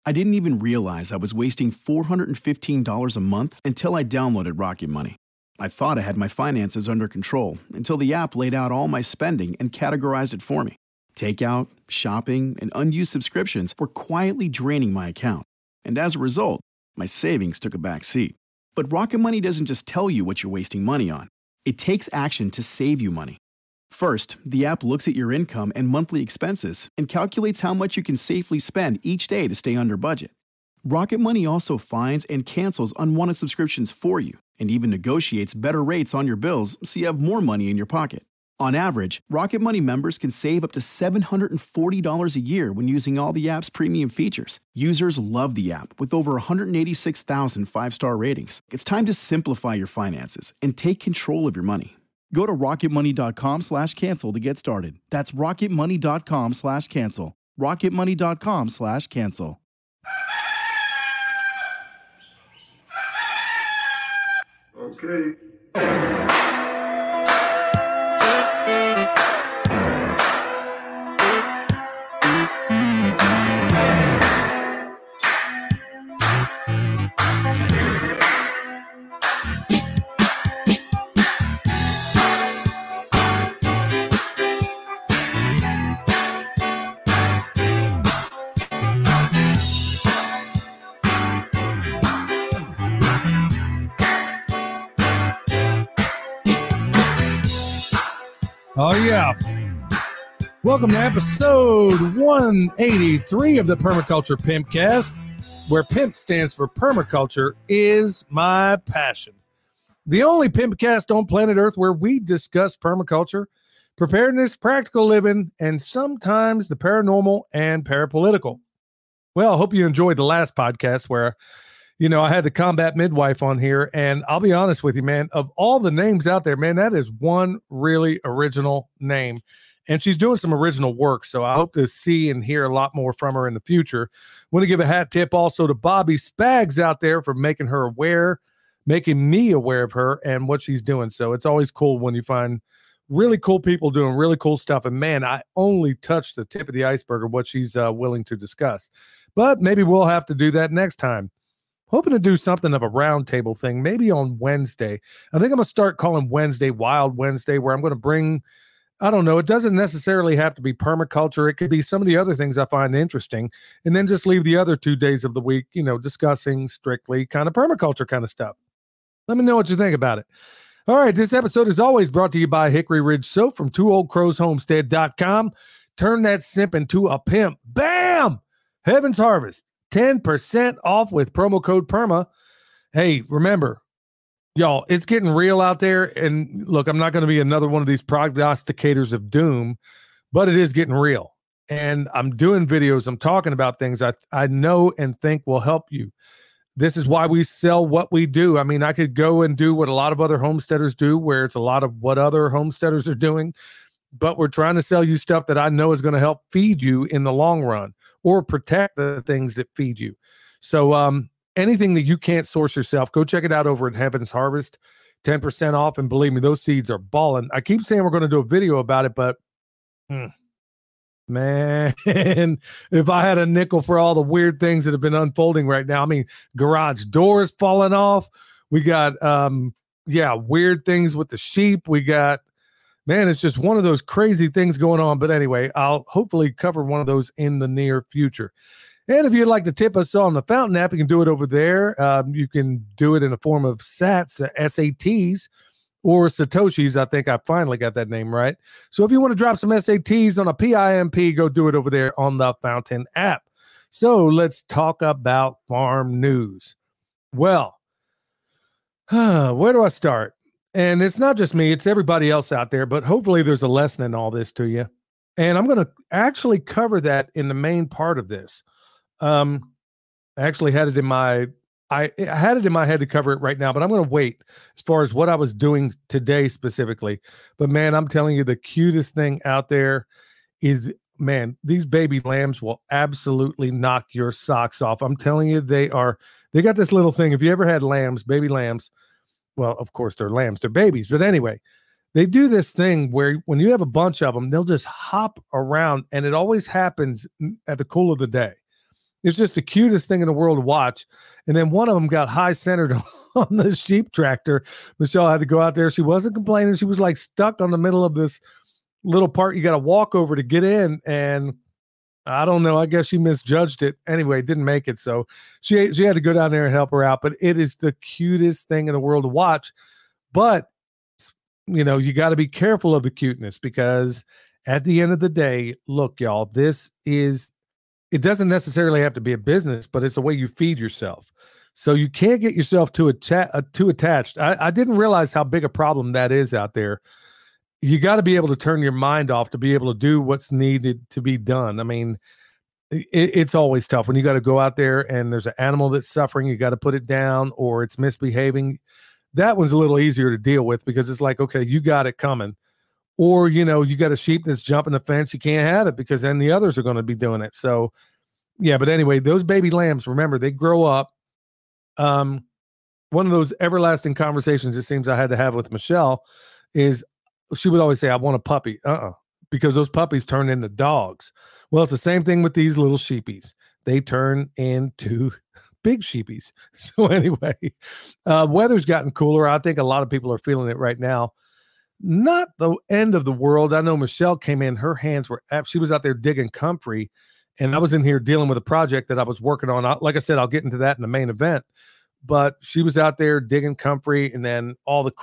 I didn't even realize I was wasting $415 a month until I downloaded Rocket Money. I thought I had my finances under control until the app laid out all my spending and categorized it for me. Takeout, shopping, and unused subscriptions were quietly draining my account. And as a result, my savings took a back seat. But Rocket Money doesn't just tell you what you're wasting money on. It takes action to save you money. First, the app looks at your income and monthly expenses and calculates how much you can safely spend each day to stay under budget. Rocket Money also finds and cancels unwanted subscriptions for you and even negotiates better rates on your bills so you have more money in your pocket. On average, Rocket Money members can save up to $740 a year when using all the app's premium features. Users love the app with over 186,000 five-star ratings. It's time to simplify your finances and take control of your money. Go to rocketmoney.com/cancel to get started. That's rocketmoney.com/cancel. rocketmoney.com/cancel. Okay. Oh, yeah. Welcome to episode 183 of the Permaculture Pimpcast, where PIMP stands for Permaculture is my passion. The only Pimpcast on planet Earth where we discuss permaculture, preparedness, practical living, and sometimes the paranormal and parapolitical. Well, I hope you enjoyed the last podcast where I had the combat midwife on here, and I'll be honest with you, man, of all the names out there, man, that is one really original name, and she's doing some original work, so I hope to see and hear a lot more from her in the future. Want to give a hat tip also to Bobby Spags out there for making me aware of her and what she's doing, so it's always cool when you find really cool people doing really cool stuff, and man, I only touched the tip of the iceberg of what she's willing to discuss, but maybe we'll have to do that next time. Hoping to do something of a roundtable thing, maybe on Wednesday. I think I'm going to start calling Wednesday Wild Wednesday, where I'm going to bring, I don't know, it doesn't necessarily have to be permaculture. It could be some of the other things I find interesting, and then just leave the other 2 days of the week, discussing strictly kind of permaculture kind of stuff. Let me know what you think about it. All right, this episode is always brought to you by Hickory Ridge Soap from twooldcrowshomestead.com. Turn that simp into a pimp. Bam! Heaven's Harvest. 10% off with promo code PERMA. Hey, remember, y'all, it's getting real out there. And look, I'm not going to be another one of these prognosticators of doom, but it is getting real. And I'm doing videos. I'm talking about things I know and think will help you. This is why we sell what we do. I mean, I could go and do what a lot of other homesteaders do, where it's a lot of what other homesteaders are doing, but we're trying to sell you stuff that I know is going to help feed you in the long run, or protect the things that feed you. So anything that you can't source yourself, go check it out over at Heaven's Harvest, 10% off. And believe me, those seeds are balling. I keep saying we're going to do a video about it, but man, if I had a nickel for all the weird things that have been unfolding right now, I mean, garage doors falling off. We got, weird things with the sheep. We got, man, it's just one of those crazy things going on. But anyway, I'll hopefully cover one of those in the near future. And if you'd like to tip us on the Fountain app, you can do it over there. You can do it in the form of SATs, SATs, or Satoshis. I think I finally got that name right. So if you want to drop some SATs on a PIMP, go do it over there on the Fountain app. So let's talk about farm news. Well, where do I start? And it's not just me, it's everybody else out there, but hopefully there's a lesson in all this to you. And I'm going to actually cover that in the main part of this. I actually had it in my head to cover it right now, but I'm going to wait as far as what I was doing today specifically. But man, I'm telling you, the cutest thing out there is, man, these baby lambs will absolutely knock your socks off. I'm telling you, they got this little thing. If you ever had lambs, baby lambs, well, of course, they're lambs, they're babies. But anyway, they do this thing where when you have a bunch of them, they'll just hop around, and it always happens at the cool of the day. It's just the cutest thing in the world to watch. And then one of them got high centered on the sheep tractor. Michelle had to go out there. She wasn't complaining. She was like stuck on the middle of this little part you got to walk over to get in. And I don't know. I guess she misjudged it. Anyway, didn't make it. So she had to go down there and help her out. But it is the cutest thing in the world to watch. But, you know, you got to be careful of the cuteness, because at the end of the day, look, y'all, it doesn't necessarily have to be a business, but it's the way you feed yourself. So you can't get yourself too attached. I didn't realize how big a problem that is out there. You got to be able to turn your mind off to be able to do what's needed to be done. I mean, it's always tough when you got to go out there and there's an animal that's suffering. You got to put it down, or it's misbehaving. That one's a little easier to deal with, because it's like, okay, you got it coming. Or, you know, you got a sheep that's jumping the fence. You can't have it, because then the others are going to be doing it. So, yeah, but anyway, those baby lambs, remember, they grow up. One of those everlasting conversations it seems I had to have with Michelle is she would always say, I want a puppy. Because those puppies turn into dogs. Well, it's the same thing with these little sheepies. They turn into big sheepies. So anyway, weather's gotten cooler. I think a lot of people are feeling it right now. Not the end of the world. I know Michelle came in, her hands were she was out there digging comfrey, and I was in here dealing with a project that I was working on. Like I said, I'll get into that in the main event, but she was out there digging comfrey, and then all the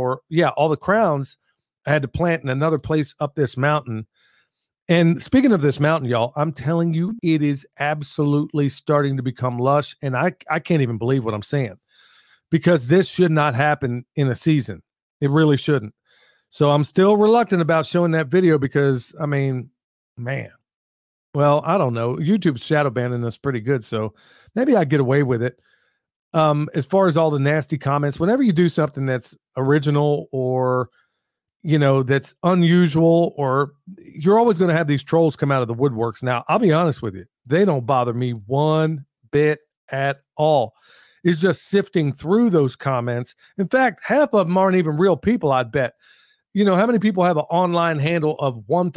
crowns I had to plant in another place up this mountain. And speaking of this mountain, y'all, I'm telling you, it is absolutely starting to become lush. And I can't even believe what I'm saying, because this should not happen in a season. It really shouldn't. So I'm still reluctant about showing that video, because, I mean, man, well, I don't know. YouTube's shadow banning us pretty good, so maybe I get away with it. As far as all the nasty comments, whenever you do something that's original, or, you know, that's unusual, or you're always going to have these trolls come out of the woodworks. Now, I'll be honest with you. They don't bother me one bit at all. It's just sifting through those comments. In fact, half of them aren't even real people, I'd bet. You know, how many people have an online handle of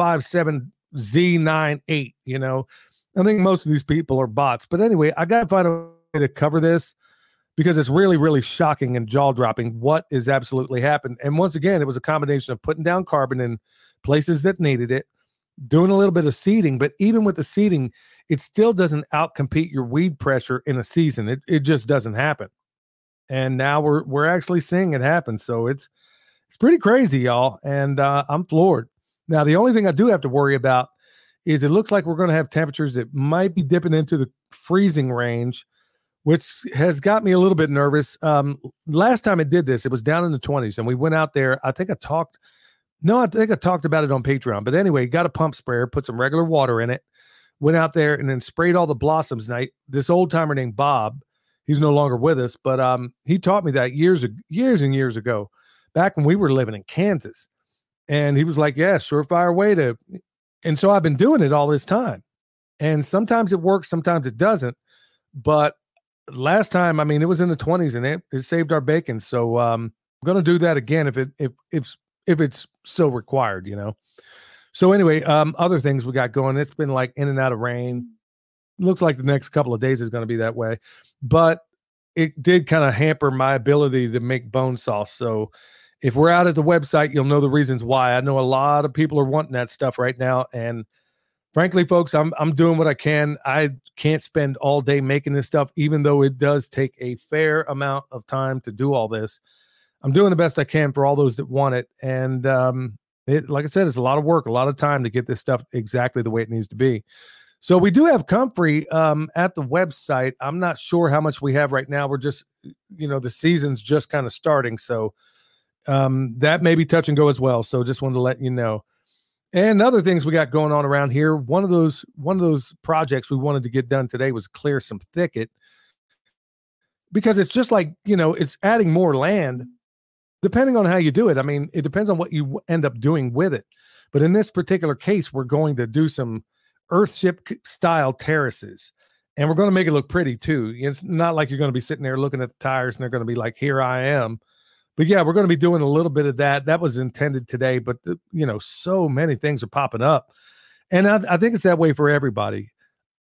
157Z98? You know, I think most of these people are bots. But anyway, I got to find a way to cover this, because it's really, really shocking and jaw-dropping what is absolutely happened. And once again, it was a combination of putting down carbon in places that needed it, doing a little bit of seeding. But even with the seeding, it still doesn't outcompete your weed pressure in a season. It just doesn't happen. And now we're actually seeing it happen. So it's pretty crazy, y'all. And I'm floored. Now, the only thing I do have to worry about is it looks like we're going to have temperatures that might be dipping into the freezing range, which has got me a little bit nervous. Last time it did this, it was down in the 20s, and we went out there. I think I talked about it on Patreon. But anyway, got a pump sprayer, put some regular water in it, went out there, and then sprayed all the blossoms. And this old timer named Bob, he's no longer with us, but he taught me that years and years ago, back when we were living in Kansas. And he was like, yeah, surefire way to. And so I've been doing it all this time. And sometimes it works, sometimes it doesn't. But last time, I mean, it was in the 20s, and it saved our bacon. So I'm going to do that again if it's so required, you know. So anyway, other things we got going. It's been like in and out of rain. Looks like the next couple of days is going to be that way, but it did kind of hamper my ability to make bone sauce. So if we're out at the website, you'll know the reasons why. I know a lot of people are wanting that stuff right now, and frankly, folks, I'm doing what I can. I can't spend all day making this stuff, even though it does take a fair amount of time to do all this. I'm doing the best I can for all those that want it. And like I said, it's a lot of work, a lot of time to get this stuff exactly the way it needs to be. So we do have comfrey at the website. I'm not sure how much we have right now. We're just, you know, the season's just kind of starting. So that may be touch and go as well. So just wanted to let you know. And other things we got going on around here. One of those projects we wanted to get done today was clear some thicket, because it's just like, you know, it's adding more land depending on how you do it. I mean, it depends on what you end up doing with it. But in this particular case, we're going to do some earthship style terraces, and we're going to make it look pretty too. It's not like you're going to be sitting there looking at the tires and they're going to be like, here I am. But yeah, we're going to be doing a little bit of that. That was intended today, but you know, so many things are popping up, and I think it's that way for everybody.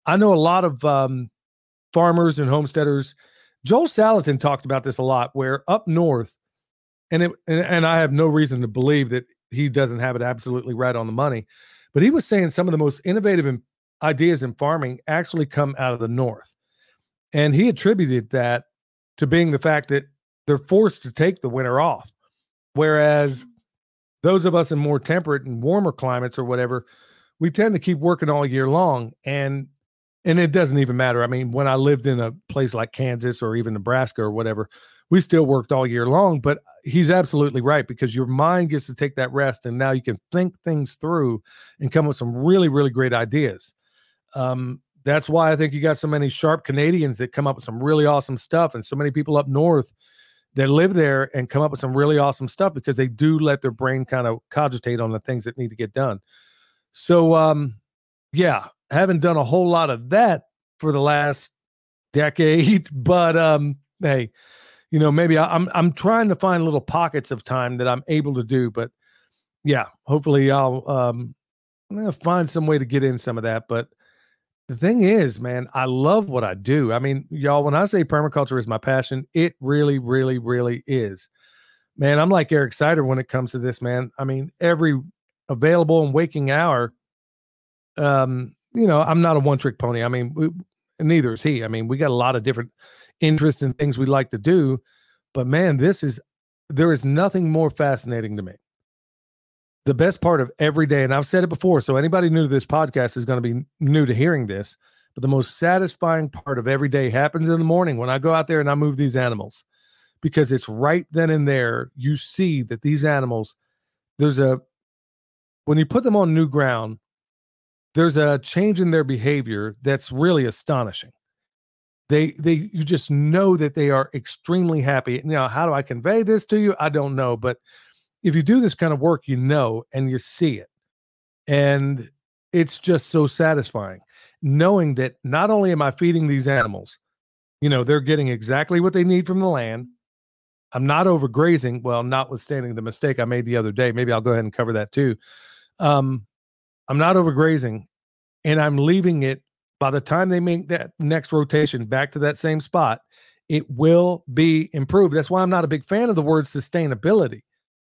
I know a lot of farmers and homesteaders. Joel Salatin talked about this a lot, where up north, and I have no reason to believe that he doesn't have it absolutely right on the money, but he was saying some of the most innovative ideas in farming actually come out of the north. And he attributed that to being the fact that they're forced to take the winter off. Whereas those of us in more temperate and warmer climates or whatever, we tend to keep working all year long. And it doesn't even matter. I mean, when I lived in a place like Kansas or even Nebraska or whatever, we still worked all year long. But he's absolutely right, because your mind gets to take that rest, and now you can think things through and come up with some really, really great ideas. That's why I think you got so many sharp Canadians that come up with some really awesome stuff, and so many people up north that live there and come up with some really awesome stuff, because they do let their brain kind of cogitate on the things that need to get done. So, yeah, haven't done a whole lot of that for the last decade, but hey, you know, maybe I'm trying to find little pockets of time that I'm able to do. But yeah, hopefully I'll find some way to get in some of that. But the thing is, man, I love what I do. I mean, y'all, when I say permaculture is my passion, it really, really, really is. Man, I'm like Eric Sider when it comes to this, man. I mean, every available and waking hour, you know, I'm not a one-trick pony. I mean, neither is he. I mean, we got a lot of different interests and things we like to do. But, man, there is nothing more fascinating to me. The best part of every day, and I've said it before, so anybody new to this podcast is going to be new to hearing this, but the most satisfying part of every day happens in the morning when I go out there and I move these animals, because it's right then and there. You see that these animals, when you put them on new ground, there's a change in their behavior that's really astonishing. You just know that they are extremely happy. Now, how do I convey this to you? I don't know, but if you do this kind of work, you know, and you see it. And it's just so satisfying knowing that not only am I feeding these animals, you know, they're getting exactly what they need from the land. I'm not overgrazing. Well, notwithstanding the mistake I made the other day. Maybe I'll go ahead and cover that too. I'm not overgrazing, and I'm leaving it. By the time they make that next rotation back to that same spot, it will be improved. That's why I'm not a big fan of the word sustainability.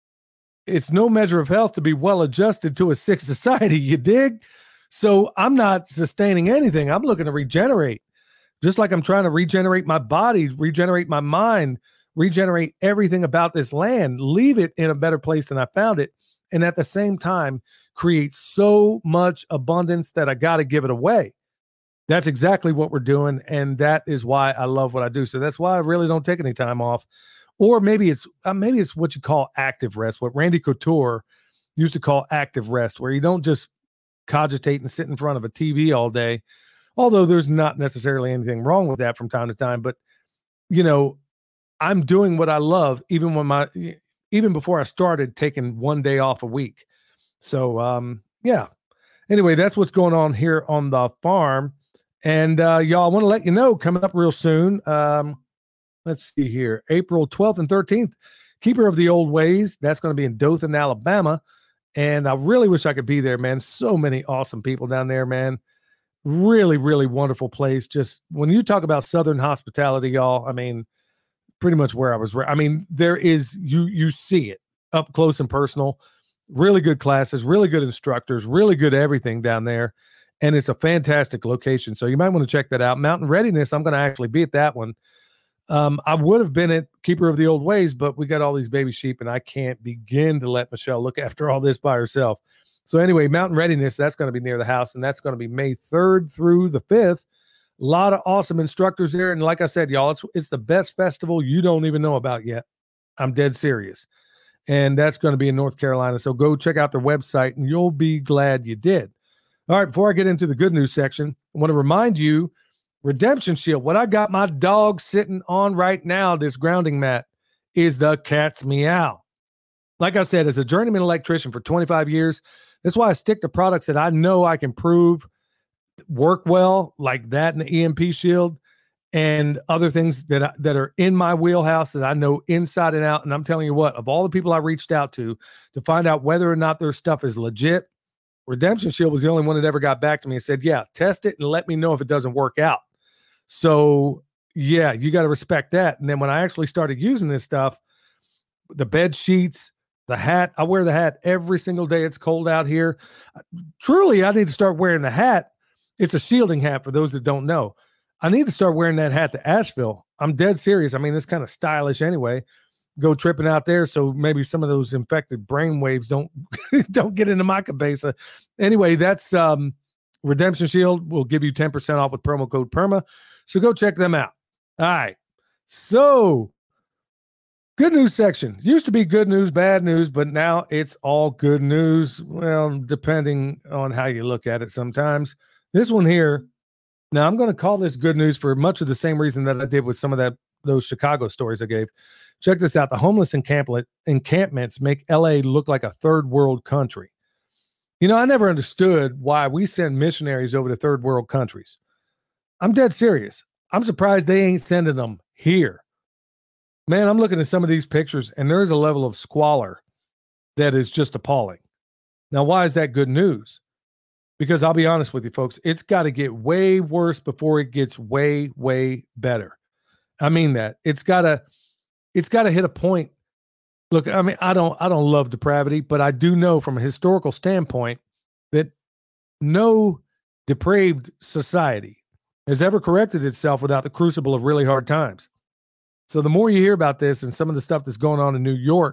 It's no measure of health to be well adjusted to a sick society, you dig? So I'm not sustaining anything. I'm looking to regenerate, just like I'm trying to regenerate my body, regenerate my mind, regenerate everything about this land, leave it in a better place than I found it, and at the same time create so much abundance that I got to give it away. That's exactly what we're doing, and that is why I love what I do. So that's why I really don't take any time off. Or maybe it's what you call active rest, what Randy Couture used to call active rest, where you don't just cogitate and sit in front of a TV all day, although there's not necessarily anything wrong with that from time to time. But, you know, I'm doing what I love even before I started taking one day off a week. So, yeah. Anyway, that's what's going on here on the farm. And y'all, I want to let you know, coming up real soon, let's see here, April 12th and 13th, Keeper of the Old Ways. That's going to be in Dothan, Alabama. And I really wish I could be there, man. So many awesome people down there, man. Really, really wonderful place. Just when you talk about Southern hospitality, y'all, I mean, pretty much where I was. I mean, there is, you see it up close and personal. Really good classes, really good instructors, really good everything down there. And it's a fantastic location. So you might want to check that out. Mountain Readiness, I'm going to actually be at that one. I would have been at Keeper of the Old Ways, but we got all these baby sheep, and I can't begin to let Michelle look after all this by herself. So anyway, Mountain Readiness, that's going to be near the house, and that's going to be May 3rd through the 5th. A lot of awesome instructors there. And like I said, y'all, it's the best festival you don't even know about yet. I'm dead serious. And that's going to be in North Carolina. So go check out their website, and you'll be glad you did. All right, before I get into the good news section, I want to remind you, Redemption Shield, what I got my dog sitting on right now, this grounding mat, is the cat's meow. Like I said, as a journeyman electrician for 25 years, that's why I stick to products that I know I can prove work well, like that and the EMP Shield, and other things that are in my wheelhouse that I know inside and out. And I'm telling you what, of all the people I reached out to find out whether or not their stuff is legit, Redemption Shield was the only one that ever got back to me and said, yeah, test it and let me know if it doesn't work out. So, yeah, you got to respect that. And then when I actually started using this stuff, the bed sheets, the hat, I wear the hat every single day. It's cold out here. Truly, I need to start wearing the hat. It's a shielding hat for those that don't know. I need to start wearing that hat to Asheville. I'm dead serious. I mean, it's kind of stylish anyway. Go tripping out there, so maybe some of those infected brain waves don't get into my cabeza. Anyway, that's Redemption Shield will give you 10% off with promo code PERMA. So go check them out. All right. So good news section. Used to be good news, bad news, but now it's all good news. Well, depending on how you look at it sometimes. This one here, now I'm going to call this good news for much of the same reason that I did with some of those Chicago stories I gave. Check this out. The homeless encampments make LA look like a third world country. You know, I never understood why we send missionaries over to third world countries. I'm dead serious. I'm surprised they ain't sending them here. Man, I'm looking at some of these pictures, and there is a level of squalor that is just appalling. Now, why is that good news? Because I'll be honest with you, folks, it's got to get way worse before it gets way, way better. I mean that. It's got to hit a point. Look, I mean, I don't love depravity, but I do know from a historical standpoint that no depraved society has ever corrected itself without the crucible of really hard times. So the more you hear about this and some of the stuff that's going on in New York,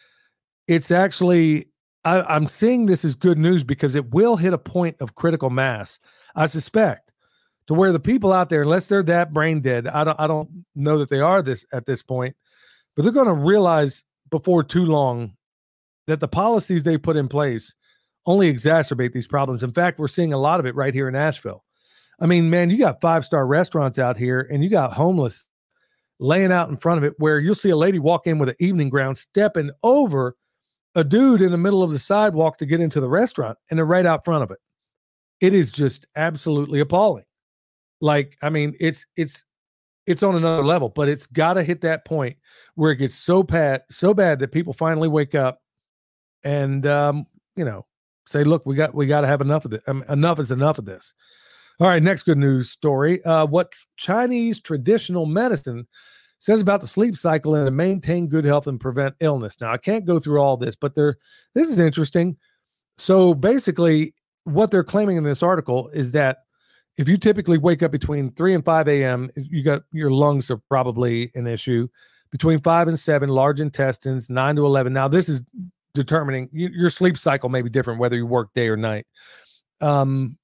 it's actually, I'm seeing this as good news because it will hit a point of critical mass, I suspect, to where the people out there, unless they're that brain dead, I don't know that they are at this point, but they're going to realize before too long that the policies they put in place only exacerbate these problems. In fact, we're seeing a lot of it right here in Asheville. I mean, man, you got 5-star restaurants out here and you got homeless laying out in front of it where you'll see a lady walk in with an evening gown stepping over a dude in the middle of the sidewalk to get into the restaurant, and they're right out front of it. It is just absolutely appalling. Like, I mean, it's on another level, but it's got to hit that point where it gets so bad that people finally wake up and, say, look, we got to have enough of this. Enough is enough of this. All right. Next good news story. What Chinese traditional medicine says about the sleep cycle and to maintain good health and prevent illness. Now, I can't go through all this, but this is interesting. So basically what they're claiming in this article is that if you typically wake up between 3 and 5 a.m., your lungs are probably an issue. Between 5 and 7, large intestines, 9 to 11. Now, this is determining your sleep cycle may be different whether you work day or night. 11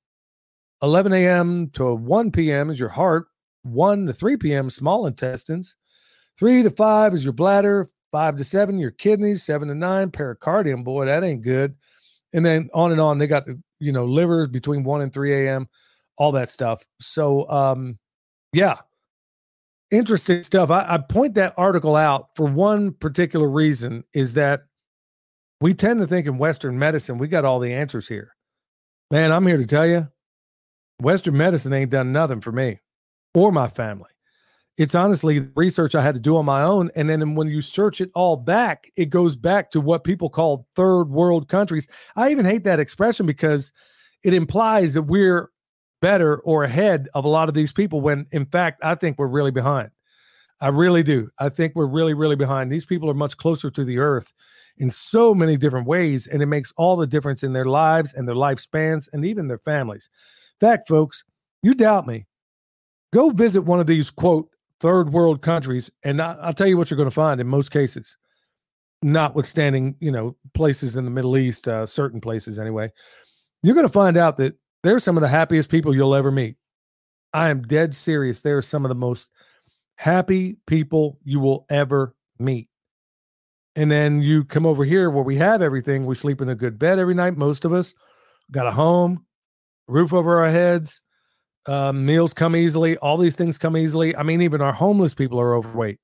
a.m. to 1 p.m. is your heart. 1 to 3 p.m. small intestines. 3 to 5 is your bladder. 5 to 7 your kidneys. 7 to 9 pericardium. Boy, that ain't good. And then on and on. They got the liver between 1 and 3 a.m. All that stuff. So, yeah, interesting stuff. I point that article out for one particular reason is that we tend to think in Western medicine, we got all the answers here. Man, I'm here to tell you, Western medicine ain't done nothing for me or my family. It's honestly research I had to do on my own. And then when you search it all back, it goes back to what people call third world countries. I even hate that expression because it implies that we're better or ahead of a lot of these people when in fact, I think we're really behind. I really do. I think we're really, really behind. These people are much closer to the earth in so many different ways, and it makes all the difference in their lives and their lifespans and even their families. In fact, folks, you doubt me, go visit one of these, quote, third world countries, and I'll tell you what you're going to find in most cases, notwithstanding, places in the Middle East, certain places anyway, you're going to find out that they're some of the happiest people you'll ever meet. I am dead serious. They're some of the most happy people you will ever meet. And then you come over here where we have everything. We sleep in a good bed every night. Most of us got a home, roof over our heads. Meals come easily. All these things come easily. I mean, even our homeless people are overweight.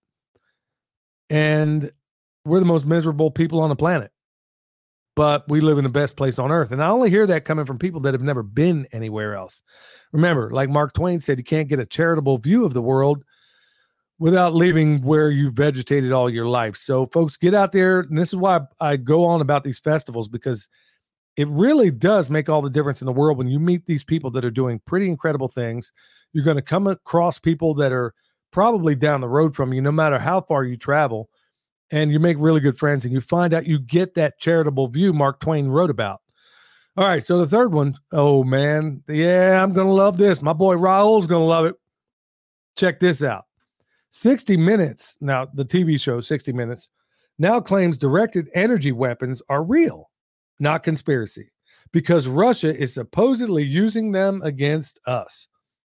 And we're the most miserable people on the planet. But we live in the best place on earth. And I only hear that coming from people that have never been anywhere else. Remember, like Mark Twain said, you can't get a charitable view of the world without leaving where you vegetated all your life. So folks, get out there. And this is why I go on about these festivals, because it really does make all the difference in the world when you meet these people that are doing pretty incredible things. You're going to come across people that are probably down the road from you, no matter how far you travel, and you make really good friends, and you find out you get that charitable view Mark Twain wrote about. All right, so the third one, oh man, yeah, I'm going to love this. My boy Raul's going to love it. Check this out. 60 Minutes, now the TV show 60 Minutes, now claims directed energy weapons are real, not conspiracy, because Russia is supposedly using them against us.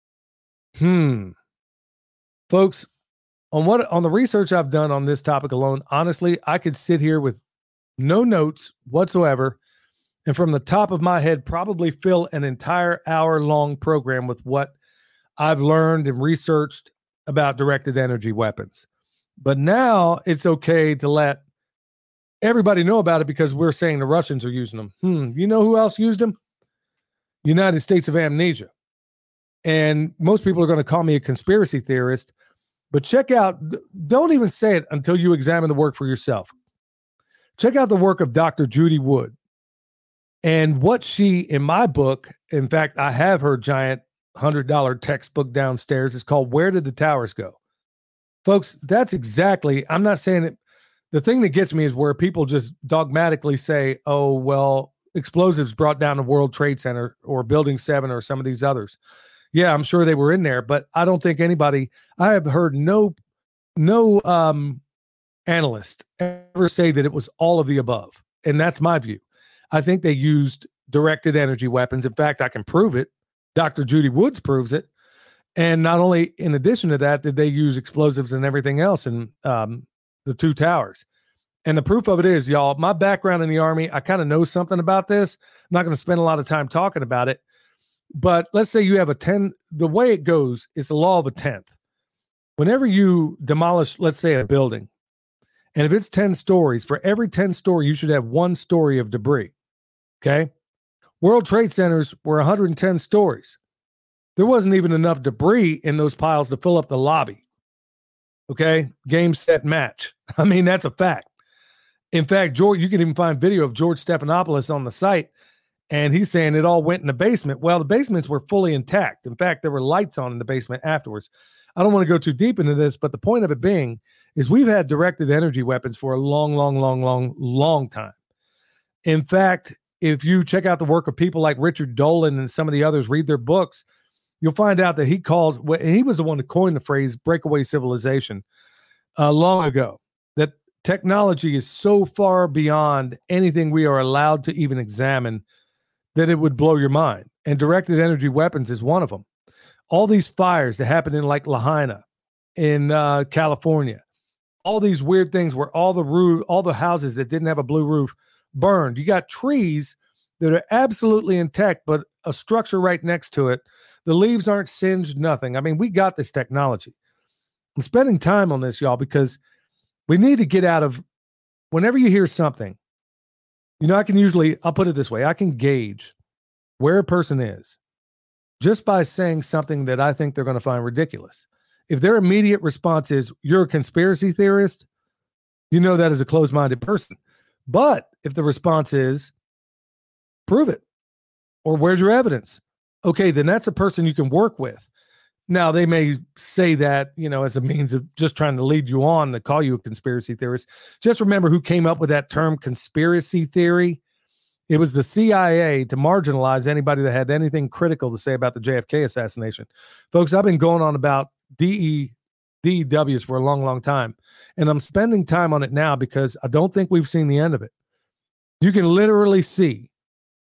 Folks, on the research I've done on this topic alone, honestly, I could sit here with no notes whatsoever, and from the top of my head, probably fill an entire hour-long program with what I've learned and researched about directed energy weapons. But now it's okay to let everybody know about it because we're saying the Russians are using them. You know who else used them? United States of Amnesia. And most people are going to call me a conspiracy theorist, but check out, don't even say it until you examine the work for yourself. Check out the work of Dr. Judy Wood and what she, in my book, in fact, I have her giant $100 textbook downstairs. It's called Where Did the Towers Go? Folks, that's exactly, I'm not saying it. The thing that gets me is where people just dogmatically say, oh, well, explosives brought down the World Trade Center or Building 7 or some of these others. Yeah, I'm sure they were in there, but I don't think anybody, I have heard no analyst ever say that it was all of the above. And that's my view. I think they used directed energy weapons. In fact, I can prove it. Dr. Judy Woods proves it. And not only in addition to that, did they use explosives and everything else in the two towers. And the proof of it is, y'all, my background in the Army, I kind of know something about this. I'm not going to spend a lot of time talking about it. But let's say you have a 10, the way it goes is the law of a 10th. Whenever you demolish, let's say, a building, and if it's 10 stories, for every 10 story, you should have 1 story of debris. Okay? World Trade Centers were 110 stories. There wasn't even enough debris in those piles to fill up the lobby. Okay? Game, set, match. I mean, that's a fact. In fact, George, you can even find video of George Stephanopoulos on the site, and he's saying it all went in the basement. Well, the basements were fully intact. In fact, there were lights on in the basement afterwards. I don't want to go too deep into this, but the point of it being is we've had directed energy weapons for a long time. In fact, if you check out the work of people like Richard Dolan and some of the others, read their books, you'll find out that he was the one to coin the phrase breakaway civilization long ago, that technology is so far beyond anything we are allowed to even examine that it would blow your mind. And directed energy weapons is one of them. All these fires that happened in like Lahaina in California, all these weird things where all the houses that didn't have a blue roof burned. You got trees that are absolutely intact, but a structure right next to it. The leaves aren't singed, nothing. I mean, we got this technology. I'm spending time on this, y'all, because we need to get out of, whenever you hear something, I'll put it this way. I can gauge where a person is just by saying something that I think they're going to find ridiculous. If their immediate response is, you're a conspiracy theorist, you know that is a closed-minded person. But if the response is, prove it, or where's your evidence? Okay, then that's a person you can work with. Now, they may say that, as a means of just trying to lead you on to call you a conspiracy theorist. Just remember who came up with that term conspiracy theory. It was the CIA to marginalize anybody that had anything critical to say about the JFK assassination. Folks, I've been going on about DEWs for a long time, and I'm spending time on it now because I don't think we've seen the end of it. You can literally see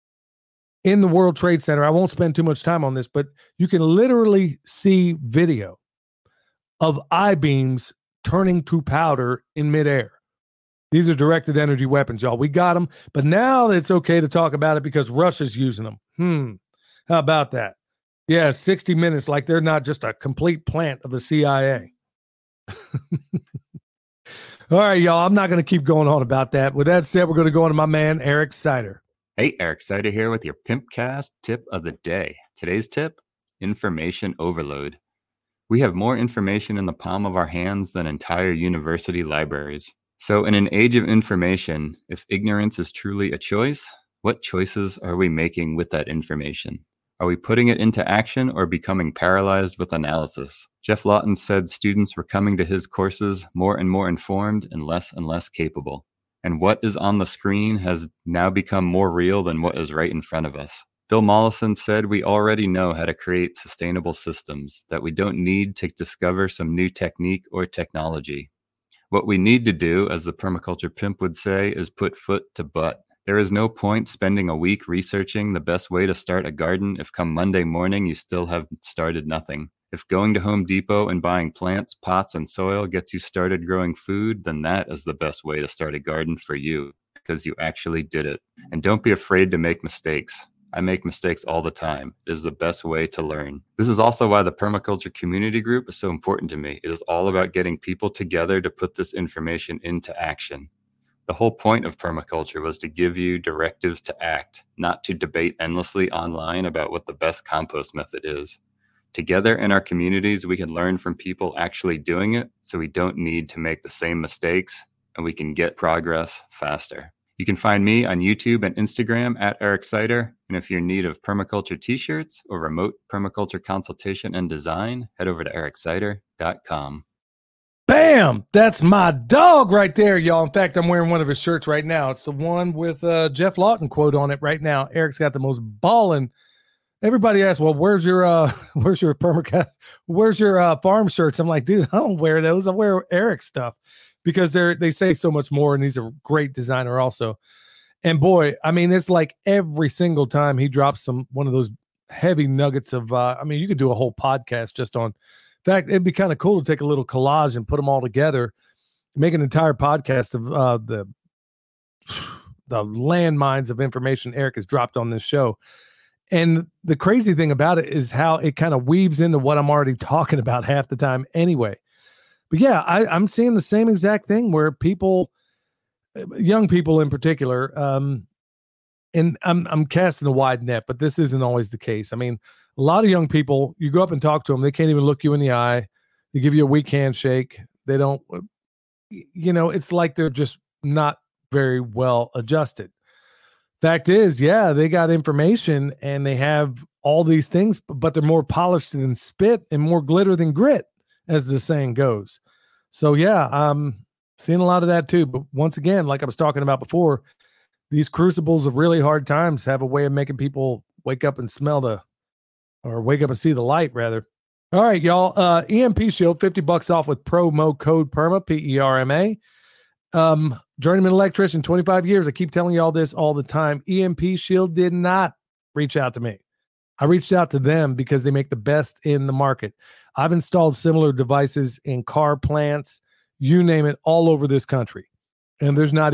in the World Trade Center, I won't spend too much time on this, but you can literally see video of I-beams turning to powder in midair. These are directed energy weapons, y'all. We got them, but now it's okay to talk about it because Russia's using them. How about that? Yeah, 60 Minutes, like they're not just a complete plant of the CIA. All right, y'all, I'm not going to keep going on about that. With that said, we're going to go on to my man, Eric Sider. Hey, Eric Sider here with your Pimpcast tip of the day. Today's tip, information overload. We have more information in the palm of our hands than entire university libraries. So in an age of information, if ignorance is truly a choice, What choices are we making with that information? Are we putting it into action or becoming paralyzed with analysis? Jeff Lawton said students were coming to his courses more and more informed and less capable. And what is on the screen has now become more real than what is right in front of us. Bill Mollison said we already know how to create sustainable systems, that we don't need to discover some new technique or technology. What we need to do, as the permaculture pimp would say, is put foot to butt. There is no point spending a week researching the best way to start a garden if come Monday morning you still have started nothing. If going to Home Depot and buying plants, pots, and soil gets you started growing food, then that is the best way to start a garden for you, because you actually did it. And don't be afraid to make mistakes. I make mistakes all the time. It is the best way to learn. This is also why the permaculture community group is so important to me. It is all about getting people together to put this information into action. The whole point of permaculture was to give you directives to act, not to debate endlessly online about what the best compost method is. Together in our communities, we can learn from people actually doing it, so we don't need to make the same mistakes, and we can get progress faster. You can find me on YouTube and Instagram at Eric Sider. And if you're in need of permaculture t-shirts or remote permaculture consultation and design, head over to ericsider.com. Bam! That's my dog right there, y'all. In fact, I'm wearing one of his shirts right now. It's the one with Jeff Lawton quote on it right now. Eric's got the most ballin'. Everybody asks, well, where's your farm shirts? I'm like, dude, I don't wear those. I wear Eric's stuff, because they say so much more, and he's a great designer also. And boy, I mean, it's like every single time he drops one of those heavy nuggets of, you could do a whole podcast just on. In fact, it'd be kind of cool to take a little collage and put them all together, make an entire podcast of the landmines of information Eric has dropped on this show. And the crazy thing about it is how it kind of weaves into what I'm already talking about half the time anyway. But yeah, I'm seeing the same exact thing where people, young people in particular, and I'm casting a wide net, but this isn't always the case. I mean, a lot of young people, you go up and talk to them, they can't even look you in the eye. They give you a weak handshake. They don't, it's like they're just not very well adjusted. Fact is, yeah, they got information and they have all these things, but they're more polished than spit and more glitter than grit, as the saying goes. So yeah, I'm seeing a lot of that too. But once again, like I was talking about before, these crucibles of really hard times have a way of making people wake up and wake up and see the light, rather. All right, y'all. EMP Shield, $50 off with promo code PERMA, PERMA. Journeyman electrician, 25 years. I keep telling y'all this all the time. EMP Shield did not reach out to me. I reached out to them because they make the best in the market. I've installed similar devices in car plants, you name it, all over this country. And there's not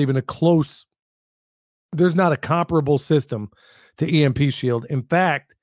a comparable system to EMP Shield. In fact,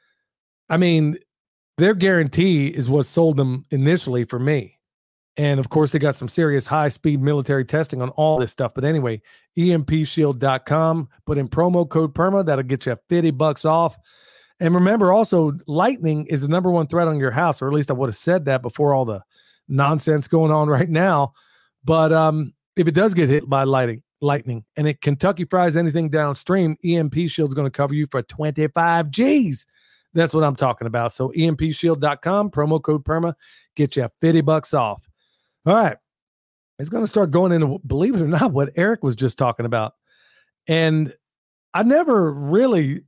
their guarantee is what sold them initially for me. And of course, they got some serious high-speed military testing on all this stuff. But anyway, EMPshield.com, put in promo code PERMA. That'll get you $50 off. And remember also, lightning is the number one threat on your house, or at least I would have said that before all the nonsense going on right now. But if it does get hit by lightning, and it Kentucky fries anything downstream, EMP Shield's going to cover you for 25 G's. That's what I'm talking about. So EMPshield.com, promo code PERMA, get you $50 off. All right. It's going to start going into, believe it or not, what Eric was just talking about. And I never really,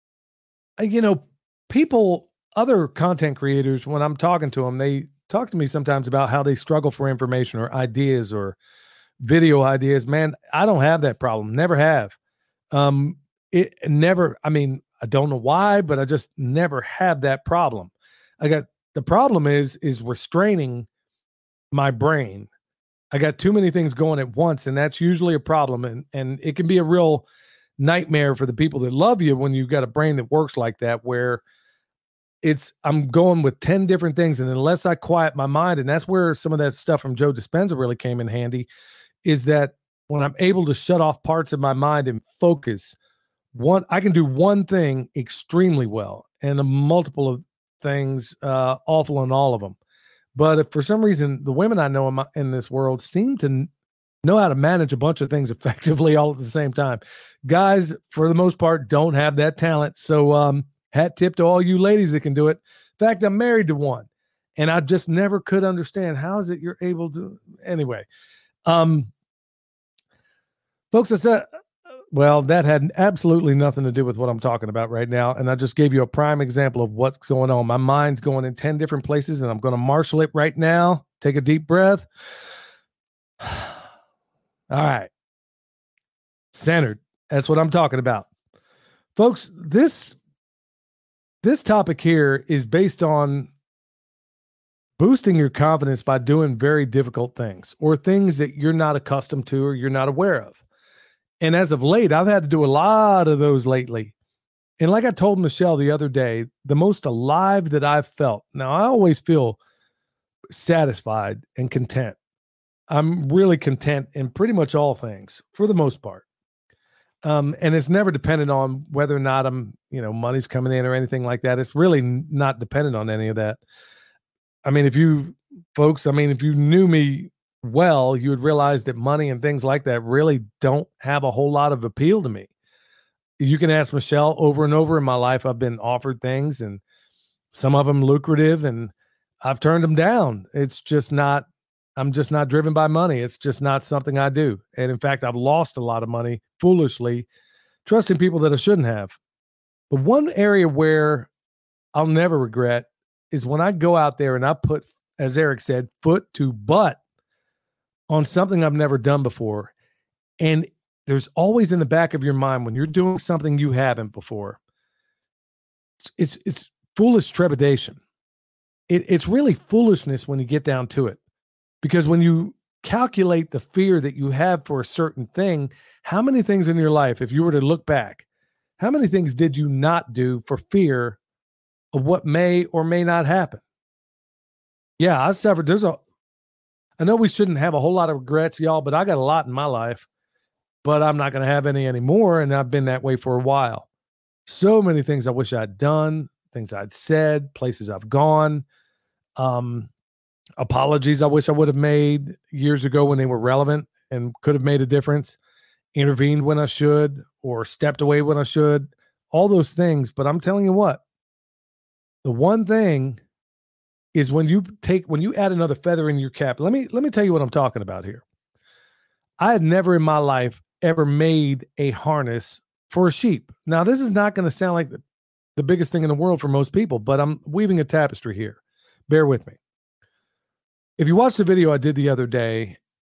people, other content creators, when I'm talking to them, they talk to me sometimes about how they struggle for information or ideas or video ideas. Man, I don't have that problem. Never have. I don't know why, but I just never had that problem. The problem is restraining my brain. I got too many things going at once, and that's usually a problem. And it can be a real nightmare for the people that love you when you've got a brain that works like that, where I'm going with 10 different things. And unless I quiet my mind, and that's where some of that stuff from Joe Dispenza really came in handy, is that when I'm able to shut off parts of my mind and focus, I can do one thing extremely well and a multiple of things awful in all of them. But if for some reason the women I know in this world seem to know how to manage a bunch of things effectively all at the same time. Guys, for the most part, don't have that talent. So hat tip to all you ladies that can do it. In fact, I'm married to one, and I just never could understand how is it you're able to. Anyway, folks, I said, well, that had absolutely nothing to do with what I'm talking about right now. And I just gave you a prime example of what's going on. My mind's going in 10 different places, and I'm going to marshal it right now. Take a deep breath. All right. Centered. That's what I'm talking about. Folks, this topic here is based on boosting your confidence by doing very difficult things or things that you're not accustomed to or you're not aware of. And as of late, I've had to do a lot of those lately. And like I told Michelle the other day, the most alive that I've felt. Now, I always feel satisfied and content. I'm really content in pretty much all things for the most part. And it's never dependent on whether or not money's coming in or anything like that. It's really not dependent on any of that. I mean, if you knew me well, you would realize that money and things like that really don't have a whole lot of appeal to me. You can ask Michelle. Over and over in my life, I've been offered things, and some of them lucrative, and I've turned them down. I'm just not driven by money. It's just not something I do. And in fact, I've lost a lot of money foolishly, trusting people that I shouldn't have. But one area where I'll never regret is when I go out there and I put, as Eric said, foot to butt on something I've never done before. And there's always in the back of your mind when you're doing something you haven't before, it's foolish trepidation. It's really foolishness when you get down to it. Because when you calculate the fear that you have for a certain thing, how many things in your life, if you were to look back, how many things did you not do for fear of what may or may not happen? Yeah, I suffered. I know we shouldn't have a whole lot of regrets, y'all, but I got a lot in my life, but I'm not going to have any anymore. And I've been that way for a while. So many things I wish I'd done, things I'd said, places I've gone, apologies I wish I would have made years ago when they were relevant and could have made a difference, intervened when I should, or stepped away when I should, all those things. But I'm telling you what, the one thing is when you add another feather in your cap. Let me tell you what I'm talking about here. I had never in my life ever made a harness for a sheep. Now, this is not going to sound like the biggest thing in the world for most people, but I'm weaving a tapestry here. Bear with me. If you watch the video I did the other day,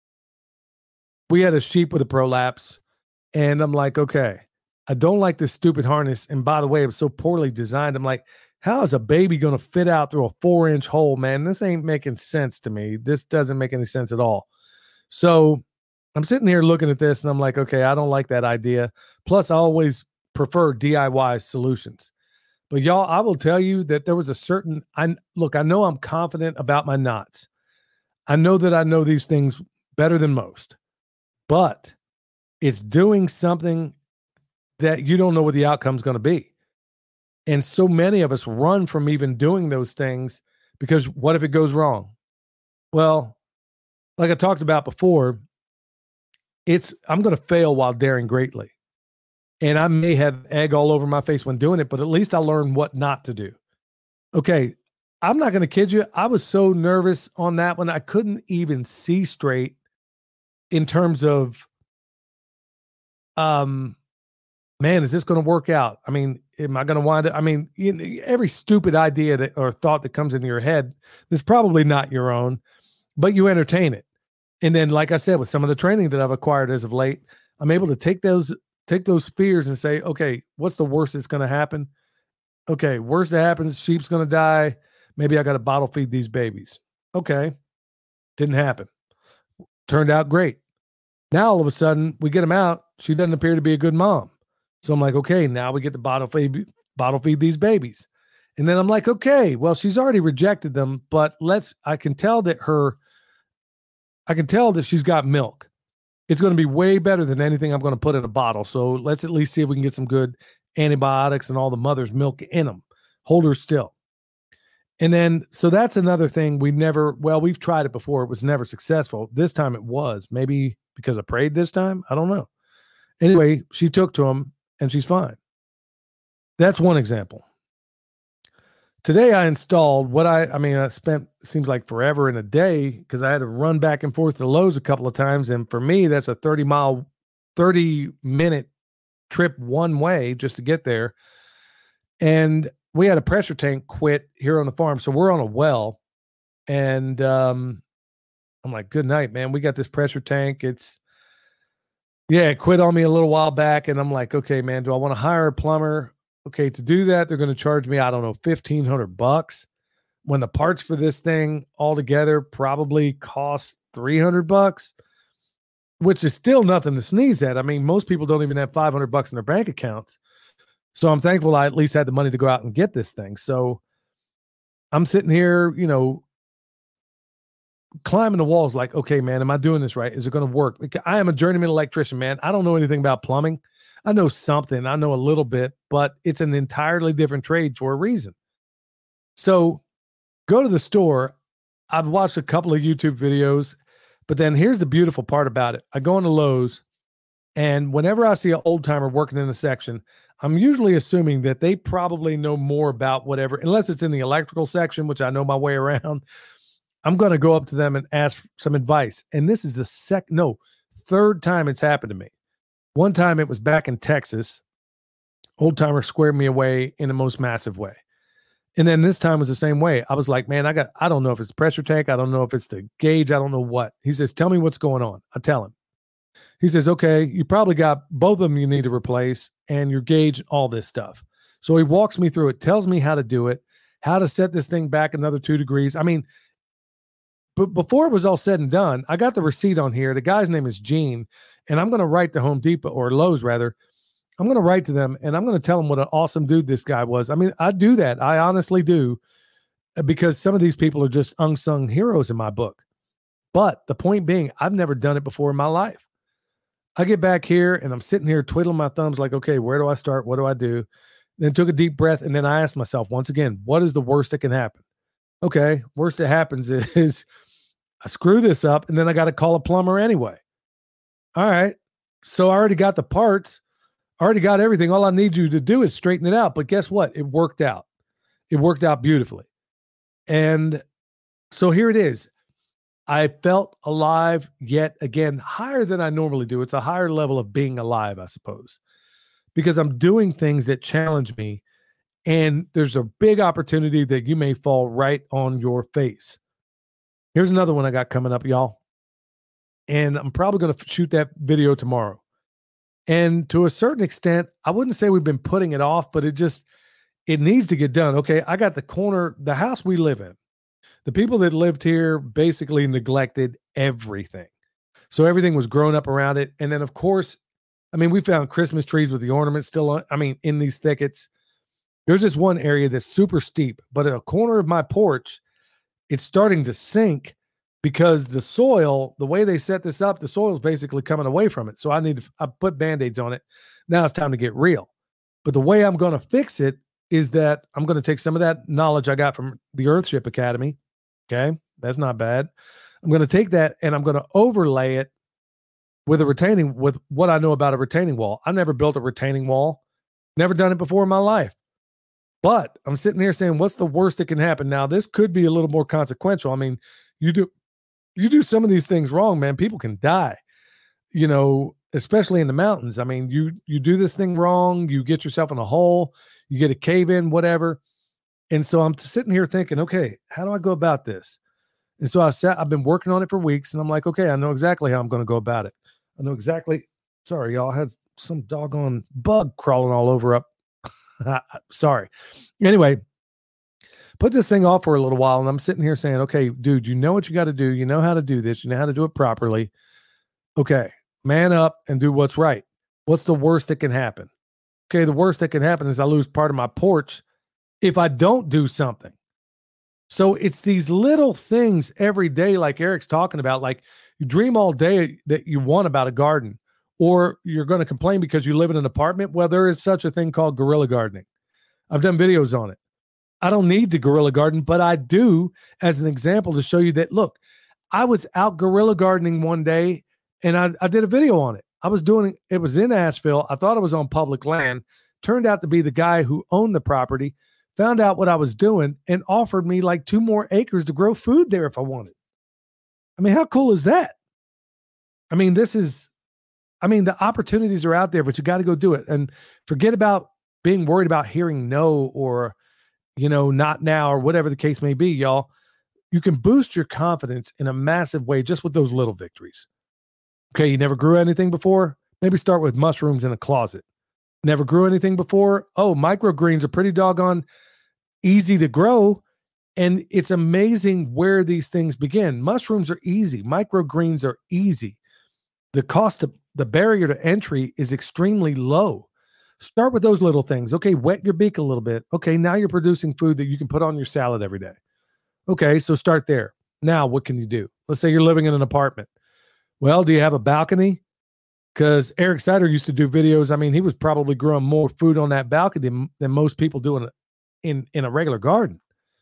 we had a sheep with a prolapse, and I'm like, okay, I don't like this stupid harness. And by the way, it was so poorly designed. I'm like, how is a baby going to fit out through a 4-inch hole, man? This ain't making sense to me. This doesn't make any sense at all. So I'm sitting here looking at this, and I'm like, okay, I don't like that idea. Plus, I always prefer DIY solutions. But y'all, I will tell you that there was a certain, I know I'm confident about my knots. I know that I know these things better than most, but it's doing something that you don't know what the outcome is going to be. And so many of us run from even doing those things because what if it goes wrong? Well, like I talked about before, I'm going to fail while daring greatly. And I may have egg all over my face when doing it, but at least I learned what not to do. Okay, I'm not going to kid you. I was so nervous on that one. I couldn't even see straight in terms of, man, is this going to work out? I mean, am I going to wind up? I mean, every stupid idea or thought that comes into your head that's probably not your own, but you entertain it. And then, like I said, with some of the training that I've acquired as of late, I'm able to take those fears and say, okay, what's the worst that's going to happen? Okay, worst that happens, sheep's going to die. Maybe I got to bottle feed these babies. Okay, didn't happen. Turned out great. Now, all of a sudden, we get them out. She doesn't appear to be a good mom. So I'm like, okay, now we get to bottle feed these babies. And then I'm like, okay, well, she's already rejected them, but I can tell that she's got milk. It's going to be way better than anything I'm going to put in a bottle. So let's at least see if we can get some good antibiotics and all the mother's milk in them. Hold her still. And then, so that's another thing we've tried it before. It was never successful. This time it was. Maybe because I prayed this time? I don't know. Anyway, she took to him and she's fine. That's one example. Today I installed I spent, seems like forever in a day because I had to run back and forth to Lowe's a couple of times. And for me, that's a 30-minute trip one way just to get there. And we had a pressure tank quit here on the farm. So we're on a well. And I'm like, good night, man. We got this pressure tank. It quit on me a little while back. And I'm like, okay, man, do I want to hire a plumber? Okay, to do that, they're going to charge me, I don't know, $1,500 when the parts for this thing altogether probably cost $300, which is still nothing to sneeze at. I mean, most people don't even have $500 in their bank accounts. So I'm thankful I at least had the money to go out and get this thing. So I'm sitting here, climbing the walls like, okay, man, am I doing this right? Is it going to work? I am a journeyman electrician, man. I don't know anything about plumbing. I know something. I know a little bit, but it's an entirely different trade for a reason. So go to the store. I've watched a couple of YouTube videos, but then here's the beautiful part about it. I go into Lowe's, and whenever I see an old timer working in the section, I'm usually assuming that they probably know more about whatever, unless it's in the electrical section, which I know my way around. I'm going to go up to them and ask some advice. And this is the third time it's happened to me. One time it was back in Texas. Old timer squared me away in the most massive way. And then this time was the same way. I was like, man, I don't know if it's the pressure tank. I don't know if it's the gauge. I don't know what. He says, tell me what's going on. I tell him. He says, okay, you probably got both of them you need to replace and your gauge, all this stuff. So he walks me through it, tells me how to do it, how to set this thing back another 2 degrees. I mean, but before it was all said and done, I got the receipt on here. The guy's name is Gene, and I'm going to write to Home Depot, or Lowe's rather. I'm going to write to them, and I'm going to tell them what an awesome dude this guy was. I mean, I do that. I honestly do, because some of these people are just unsung heroes in my book. But the point being, I've never done it before in my life. I get back here, and I'm sitting here twiddling my thumbs like, okay, where do I start? What do I do? Then took a deep breath, and then I asked myself once again, what is the worst that can happen? Okay, worst that happens is I screw this up, and then I got to call a plumber anyway. All right, so I already got the parts. I already got everything. All I need you to do is straighten it out. But guess what? It worked out. It worked out beautifully. And so here it is. I felt alive yet again, higher than I normally do. It's a higher level of being alive, I suppose, because I'm doing things that challenge me. And there's a big opportunity that you may fall right on your face. Here's another one I got coming up, y'all. And I'm probably going to shoot that video tomorrow. And to a certain extent, I wouldn't say we've been putting it off, but it needs to get done. Okay, I got the house we live in. The people that lived here basically neglected everything. So everything was grown up around it. And then, of course, I mean, we found Christmas trees with the ornaments still on, in these thickets. There's this one area that's super steep, but at a corner of my porch, it's starting to sink because the soil, the way they set this up, the soil is basically coming away from it. So I put Band-Aids on it. Now it's time to get real. But the way I'm going to fix it is that I'm going to take some of that knowledge I got from the Earthship Academy. Okay, that's not bad. I'm going to take that and I'm going to overlay it with what I know about a retaining wall. I've never built a retaining wall, never done it before in my life. But I'm sitting here saying, what's the worst that can happen? Now, this could be a little more consequential. I mean, you do some of these things wrong, man, people can die, especially in the mountains. I mean, you do this thing wrong, you get yourself in a hole, you get a cave in, whatever. And so I'm sitting here thinking, okay, how do I go about this? And so I've been working on it for weeks, and I'm like, okay, I know exactly how I'm going to go about it. I know exactly. Sorry, y'all, I had some doggone bug crawling all over up. Sorry. Anyway, put this thing off for a little while, and I'm sitting here saying, okay, dude, you know what you got to do. You know how to do this. You know how to do it properly. Okay, man up and do what's right. What's the worst that can happen? Okay, the worst that can happen is I lose part of my porch if I don't do something. So it's these little things every day, like Eric's talking about, like you dream all day that you want about a garden, or you're going to complain because you live in an apartment. Well, there is such a thing called guerrilla gardening. I've done videos on it. I don't need to guerrilla garden, but I do as an example to show you that, look, I was out guerrilla gardening one day And I did a video on it. It was in Asheville. I thought it was on public land. Turned out to be the guy who owned the property, found out what I was doing, and offered me like 2 more acres to grow food there if I wanted. I mean, how cool is that? I mean, the opportunities are out there, but you got to go do it. And forget about being worried about hearing no or, not now or whatever the case may be, y'all. You can boost your confidence in a massive way just with those little victories. Okay, you never grew anything before? Maybe start with mushrooms in a closet. Never grew anything before? Oh, microgreens are pretty doggone easy to grow. And it's amazing where these things begin. Mushrooms are easy. Microgreens are easy. The barrier to entry is extremely low. Start with those little things. Okay, wet your beak a little bit. Okay, now you're producing food that you can put on your salad every day. Okay, so start there. Now, what can you do? Let's say you're living in an apartment. Well, do you have a balcony? Because Eric Sider used to do videos. I mean, he was probably growing more food on that balcony than most people do in a regular garden.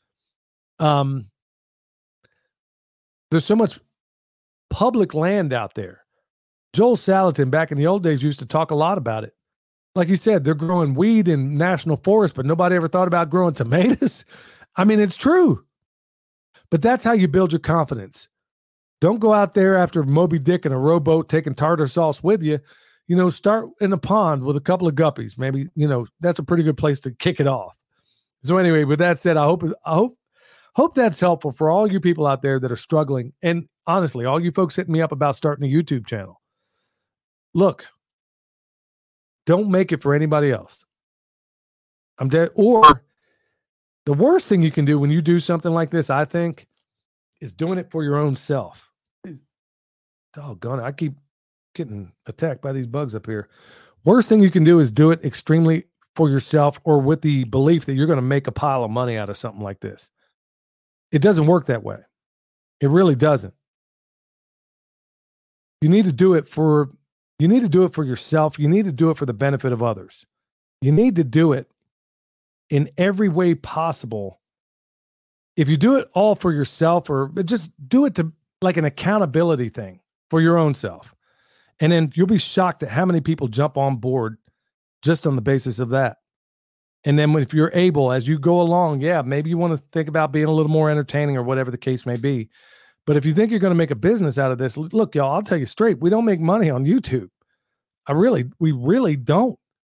There's so much public land out there. Joel Salatin back in the old days used to talk a lot about it. Like you said, they're growing weed in national forest, but nobody ever thought about growing tomatoes. I mean, it's true. But that's how you build your confidence. Don't go out there after Moby Dick in a rowboat taking tartar sauce with you. Start in a pond with a couple of guppies. Maybe, that's a pretty good place to kick it off. So anyway, with that said, I hope that's helpful for all you people out there that are struggling. And honestly, all you folks hitting me up about starting a YouTube channel. Look, don't make it for anybody else. I'm dead. Or the worst thing you can do when you do something like this, I think, is doing it for your own self. Doggone it. I keep getting attacked by these bugs up here. Worst thing you can do is do it extremely for yourself or with the belief that you're going to make a pile of money out of something like this. It doesn't work that way. It really doesn't. You need to do it for yourself. You need to do it for the benefit of others. You need to do it in every way possible. If you do it all for yourself, or just do it to like an accountability thing for your own self. And then you'll be shocked at how many people jump on board just on the basis of that. And then if you're able, as you go along, maybe you want to think about being a little more entertaining or whatever the case may be. But if you think you're going to make a business out of this, look, y'all, I'll tell you straight, we don't make money on YouTube. We really don't.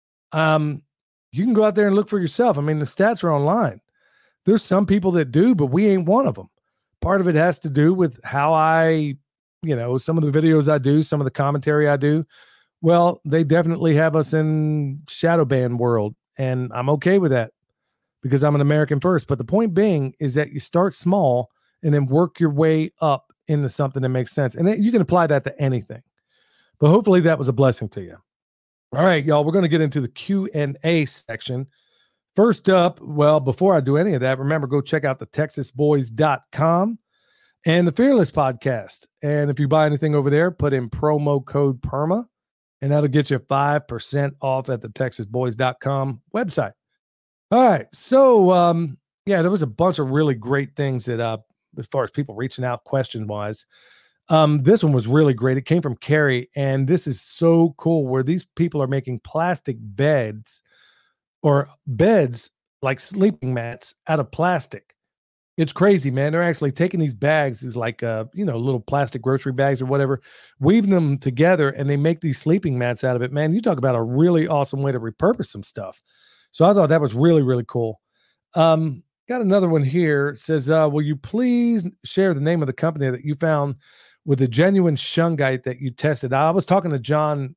You can go out there and look for yourself. I mean, the stats are online. There's some people that do, but we ain't one of them. Part of it has to do with how some of the videos I do, some of the commentary I do. Well, they definitely have us in shadow ban world, and I'm okay with that because I'm an American first. But the point being is that you start small and then work your way up into something that makes sense. And you can apply that to anything. But hopefully that was a blessing to you. All right, y'all, we're going to get into the Q&A section. First up, well, before I do any of that, remember, go check out the TexasBoys.com and the Fearless Podcast. And if you buy anything over there, put in promo code PERMA, and that'll get you 5% off at the TexasBoys.com website. All right, so, there was a bunch of really great things that, as far as people reaching out question-wise, this one was really great. It came from Carrie, and this is so cool where these people are making plastic beds or beds like sleeping mats out of plastic. It's crazy, man. They're actually taking these bags, these like, little plastic grocery bags or whatever, weaving them together, and they make these sleeping mats out of it. Man, you talk about a really awesome way to repurpose some stuff. So I thought that was really, really cool. Got another one here. It says, will you please share the name of the company that you found with the genuine shungite that you tested? I was talking to John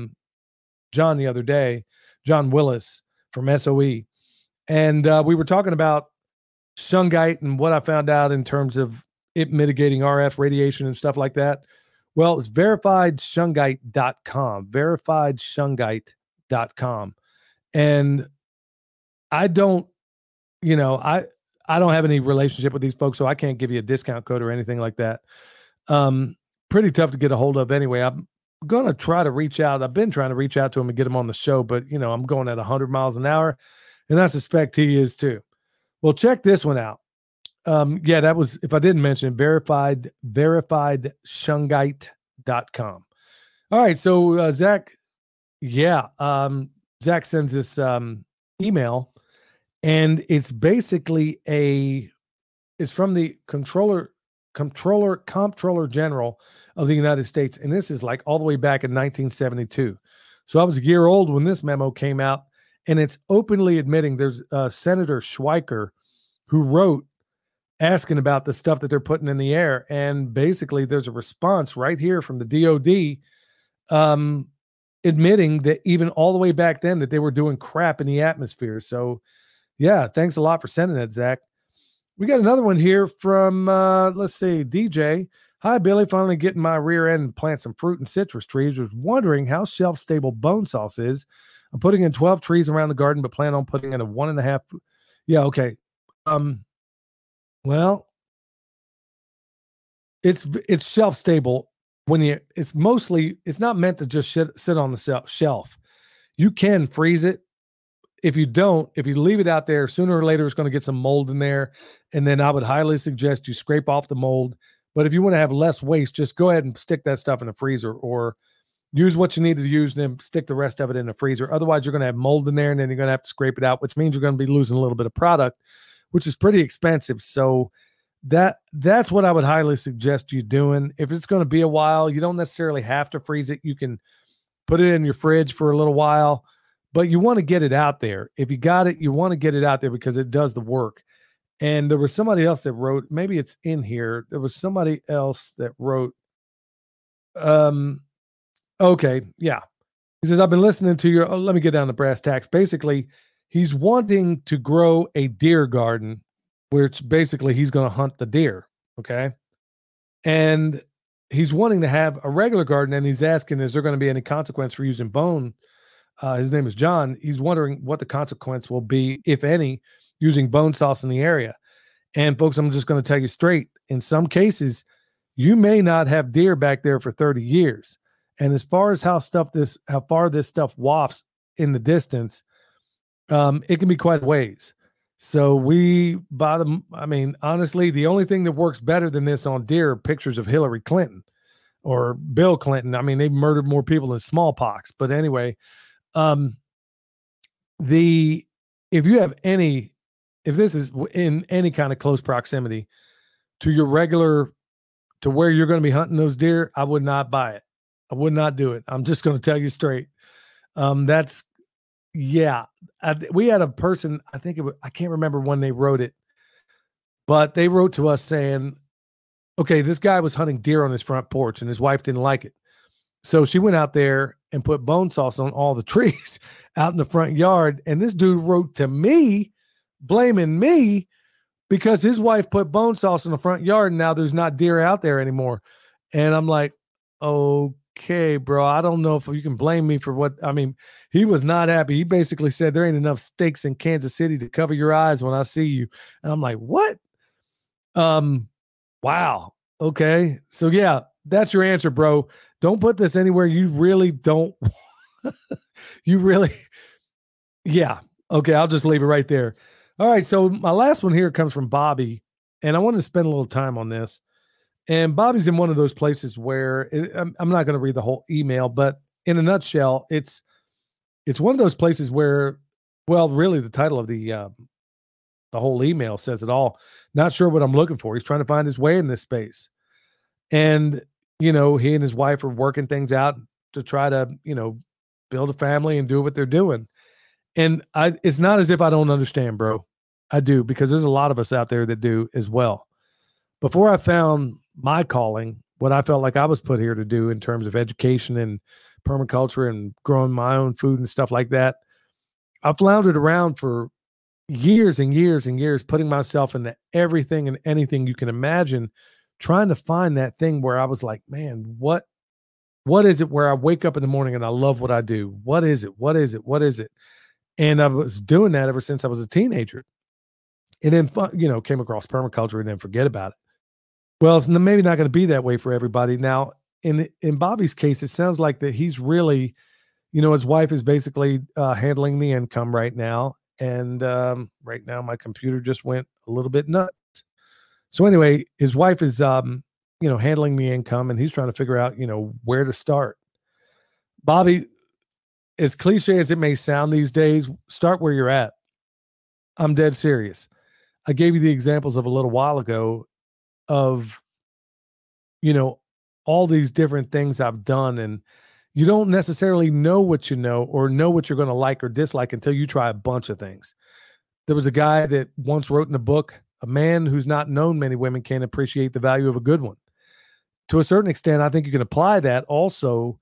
the other day, John Willis from SOE. And we were talking about shungite and what I found out in terms of it mitigating RF radiation and stuff like that. Well, it's verifiedshungite.com, verifiedshungite.com. And I don't have any relationship with these folks, so I can't give you a discount code or anything like that. Pretty tough to get a hold of anyway. I'm going to try to reach out. I've been trying to reach out to him and get him on the show, but I'm going at 100 miles an hour, and I suspect he is too. Well, check this one out. That was, if I didn't mention it, verifiedshungite.com. All right. So, Zach, Zach sends this email, and it's basically it's from the Comptroller General of the United States. And this is like all the way back in 1972. So I was a year old when this memo came out, and it's openly admitting there's Senator Schweiker who wrote asking about the stuff that they're putting in the air. And basically there's a response right here from the DOD admitting that even all the way back then that they were doing crap in the atmosphere. So yeah, thanks a lot for sending that, Zach. We got another one here from, let's see, DJ. Hi, Billy. Finally getting my rear end and plant some fruit and citrus trees. Was wondering how shelf-stable bone sauce is. I'm putting in 12 trees around the garden, but plan on putting in a 1.5. Yeah, okay. Well, it's shelf-stable when it's not meant to just sit on the shelf. You can freeze it. If you leave it out there, sooner or later, it's going to get some mold in there. And then I would highly suggest you scrape off the mold. But if you want to have less waste, just go ahead and stick that stuff in the freezer, or use what you need to use and then stick the rest of it in the freezer. Otherwise, you're going to have mold in there, and then you're going to have to scrape it out, which means you're going to be losing a little bit of product, which is pretty expensive. So that's what I would highly suggest you doing. If it's going to be a while, you don't necessarily have to freeze it. You can put it in your fridge for a little while, but you want to get it out there. If you got it, you want to get it out there because it does the work. And there was somebody else that wrote, maybe it's in here. There was somebody else that wrote, okay, yeah. He says, I've been listening to your, let me get down to brass tacks. Basically, he's wanting to grow a deer garden, which basically he's going to hunt the deer, okay? And he's wanting to have a regular garden, and he's asking, is there going to be any consequence for using bone? His name is John. He's wondering what the consequence will be, if any, using bone sauce in the area. And folks, I'm just going to tell you straight. In some cases, you may not have deer back there for 30 years. And as far as how far this stuff wafts in the distance, it can be quite a ways. So honestly, the only thing that works better than this on deer are pictures of Hillary Clinton or Bill Clinton. I mean, they've murdered more people than smallpox. But anyway, if this is in any kind of close proximity to where you're going to be hunting those deer, I would not buy it. I would not do it. I'm just going to tell you straight. We had a person, I can't remember when they wrote it, but they wrote to us saying, okay, this guy was hunting deer on his front porch and his wife didn't like it. So she went out there and put bone sauce on all the trees out in the front yard. And this dude wrote to me, blaming me because his wife put bone sauce in the front yard and now there's not deer out there anymore. And I'm like, okay, bro, I don't know if you can blame me for what, he was not happy. He basically said there ain't enough steaks in Kansas City to cover your eyes when I see you. And I'm like, what? Wow. Okay. So yeah, that's your answer, bro. Don't put this anywhere you really don't. Yeah. Okay. I'll just leave it right there. All right. So my last one here comes from Bobby, and I wanted to spend a little time on this. And Bobby's in one of those places where I'm not going to read the whole email, but in a nutshell, it's one of those places where, well, really the title of the whole email says it all. Not sure what I'm looking for. He's trying to find his way in this space. And, he and his wife are working things out to try to, build a family and do what they're doing. And it's not as if I don't understand, bro. I do, because there's a lot of us out there that do as well. Before I found my calling, what I felt like I was put here to do in terms of education and permaculture and growing my own food and stuff like that, I floundered around for years and years and years, putting myself into everything and anything you can imagine, trying to find that thing where I was like, man, what is it where I wake up in the morning and I love what I do? What is it? What is it? What is it? And I was doing that ever since I was a teenager. And then, came across permaculture and then forget about it. Well, it's maybe not going to be that way for everybody. Now, in Bobby's case, it sounds like that he's really, his wife is basically handling the income right now. And right now my computer just went a little bit nuts. So anyway, his wife is, handling the income, and he's trying to figure out, where to start. Bobby, as cliche as it may sound these days, start where you're at. I'm dead serious. I gave you the examples of a little while ago of, all these different things I've done, and you don't necessarily know what you know or know what you're going to like or dislike until you try a bunch of things. There was a guy that once wrote in a book, a man who's not known many women can't appreciate the value of a good one. To a certain extent, I think you can apply that also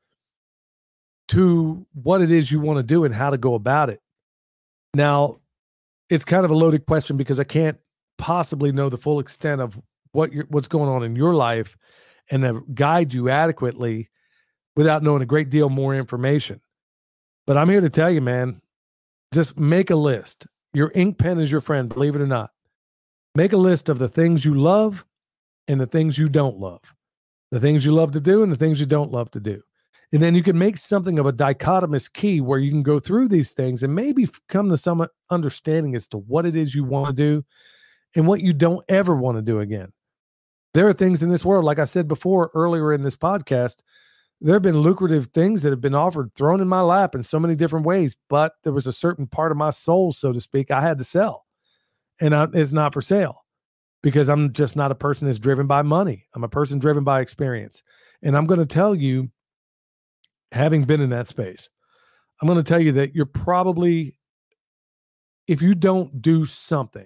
to what it is you want to do and how to go about it. Now, it's kind of a loaded question because I can't possibly know the full extent of what's going on in your life and guide you adequately without knowing a great deal more information. But I'm here to tell you, man, just make a list. Your ink pen is your friend, believe it or not. Make a list of the things you love and the things you don't love. The things you love to do and the things you don't love to do. And then you can make something of a dichotomous key where you can go through these things and maybe come to some understanding as to what it is you want to do and what you don't ever want to do again. There are things in this world, like I said before earlier in this podcast, there have been lucrative things that have been offered, thrown in my lap in so many different ways, but there was a certain part of my soul, so to speak, I had to sell. And it's not for sale because I'm just not a person that's driven by money. I'm a person driven by experience. And I'm going to tell you, having been in that space, I'm going to tell you that you're probably, if you don't do something,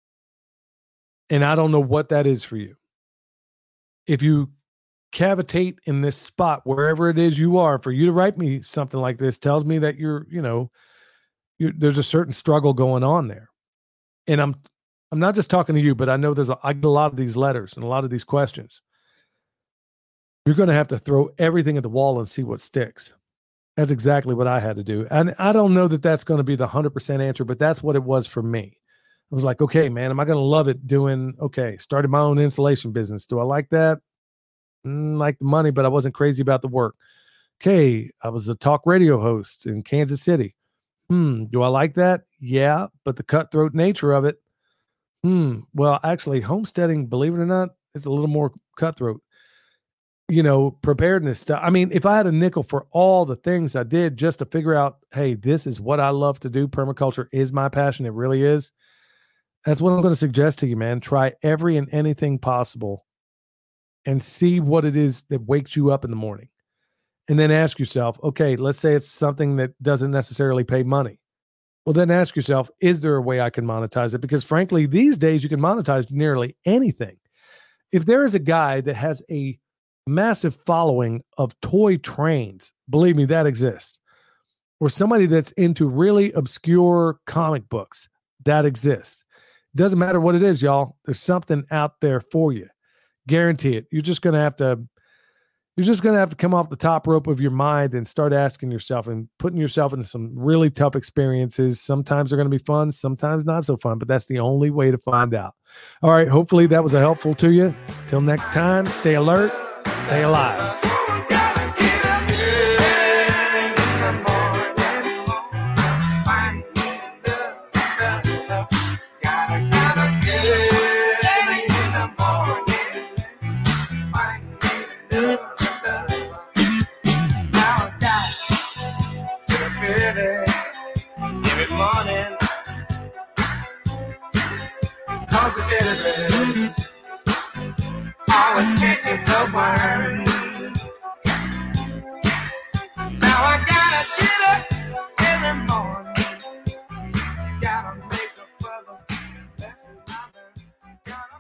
and I don't know what that is for you, if you cavitate in this spot, wherever it is you are, for you to write me something like this tells me that there's a certain struggle going on there. And I'm not just talking to you, but I know I get a lot of these letters and a lot of these questions. You're going to have to throw everything at the wall and see what sticks. That's exactly what I had to do. And I don't know that that's going to be the 100% answer, but that's what it was for me. I was like, okay, man, am I going to love it started my own insulation business. Do I like that? Like the money, but I wasn't crazy about the work. Okay, I was a talk radio host in Kansas City. Do I like that? Yeah, but the cutthroat nature of it. Well, actually, homesteading, believe it or not, is a little more cutthroat. Preparedness stuff. I mean, if I had a nickel for all the things I did just to figure out, hey, this is what I love to do. Permaculture is my passion. It really is. That's what I'm going to suggest to you, man. Try every and anything possible and see what it is that wakes you up in the morning. And then ask yourself, okay, let's say it's something that doesn't necessarily pay money. Well, then ask yourself, is there a way I can monetize it? Because frankly, these days you can monetize nearly anything. If there is a guy that has a massive following of toy trains, believe me, that exists. Or somebody that's into really obscure comic books, that exists. Doesn't matter what it is, y'all. There's something out there for you. Guarantee it. You're just going to have to come off the top rope of your mind and start asking yourself and putting yourself into some really tough experiences. Sometimes they're going to be fun, sometimes not so fun, but that's the only way to find out. All right. Hopefully that was helpful to you. Till next time, stay alert, stay alive. Always catches the worm. Now I gotta get up in the morning. Gotta make up for the lessons I learned. Gotta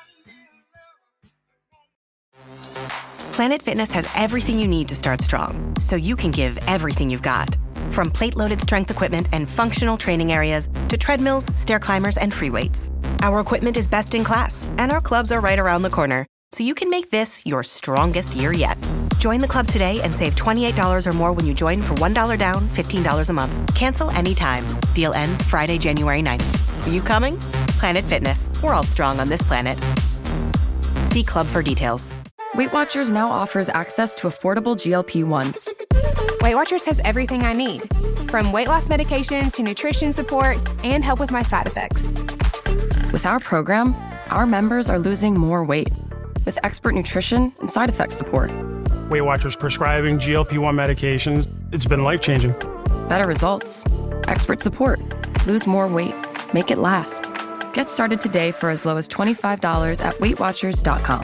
find Planet Fitness has everything you need to start strong, so you can give everything you've got. From plate-loaded strength equipment and functional training areas to treadmills, stair climbers, and free weights. Our equipment is best in class, and our clubs are right around the corner, so you can make this your strongest year yet. Join the club today and save $28 or more when you join for $1 down, $15 a month. Cancel anytime. Deal ends Friday, January 9th. Are you coming? Planet Fitness. We're all strong on this planet. See club for details. Weight Watchers now offers access to affordable GLP-1s. Weight Watchers has everything I need, from weight loss medications to nutrition support and help with my side effects. With our program, our members are losing more weight with expert nutrition and side effect support. Weight Watchers prescribing GLP-1 medications It's been life-changing. Better results. Expert support. Lose more weight. Make it last. Get started today for as low as $25 at WeightWatchers.com.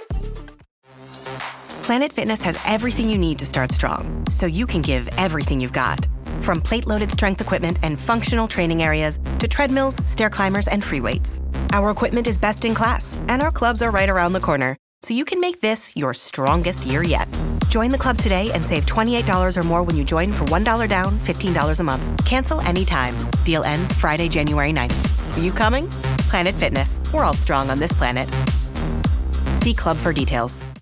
Planet Fitness has everything you need to start strong, so you can give everything you've got. From plate-loaded strength equipment and functional training areas to treadmills, stair climbers, and free weights. Our equipment is best in class, and our clubs are right around the corner, so you can make this your strongest year yet. Join the club today and save $28 or more when you join for $1 down, $15 a month. Cancel anytime. Deal ends Friday, January 9th. Are you coming? Planet Fitness. We're all strong on this planet. See club for details.